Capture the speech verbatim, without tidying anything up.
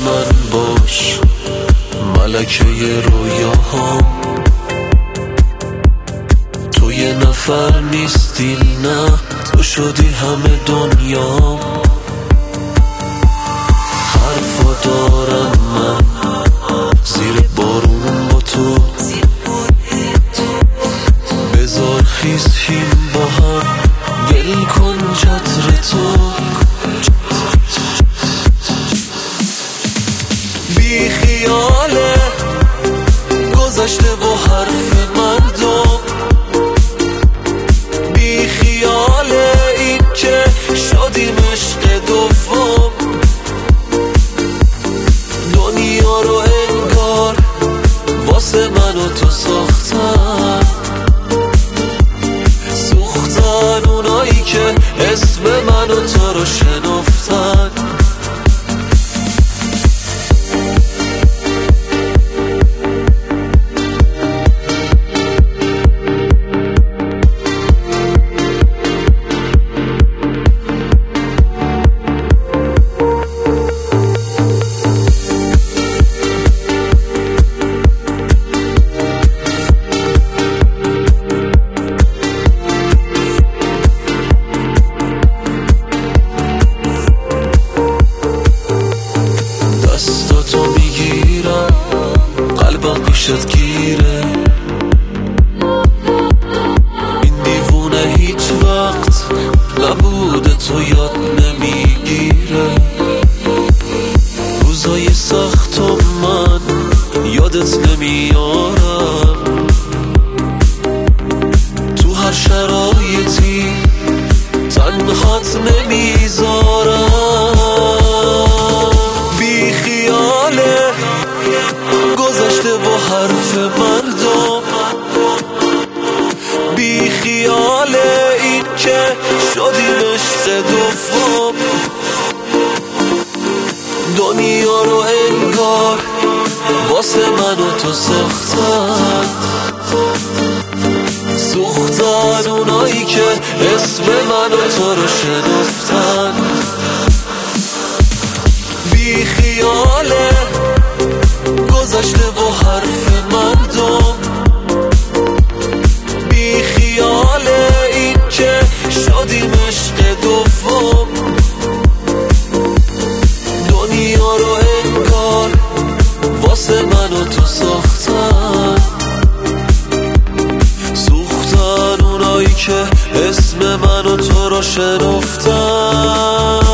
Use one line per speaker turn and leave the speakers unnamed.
من باش، ملکه رویاهام. تو یه نفر نیستی، نه تو شدی همه دنیام. حرفا دارم من زیر بارون با تو، بذار خیز هیم با هم، ول کن چتر تو. بی خیاله گذشته و حرف مردم، بی خیاله این که شدیم عشق دوم. دنیا رو انگار واسه من و تو ساختن، سوختن اونایی که اسم من و تو رو شنفتن. دستاتو میگیرم قلبم پیشت گیره، این دیوونه هیچ وقت نبوده تو یاد نمیگیره. روزای سخت و من یادت نمیارم، تو هر شرایطی تنهات نمیذارم. بی خیاله گذشته و حرف مردم، بی خیاله این که شدیم عشق دوم. دنیا رو انگار واسه من و تو ساختن، سوختن اونایی که اسم من و تو رو شنفتن. بی خیاله گذشته و حرف مردم، بی خیاله این که شدیم عشق دوم. دنیا رو انگار واسه من و تو ساختن، سوختن اونایی که اسم من و تو رو شنفتن.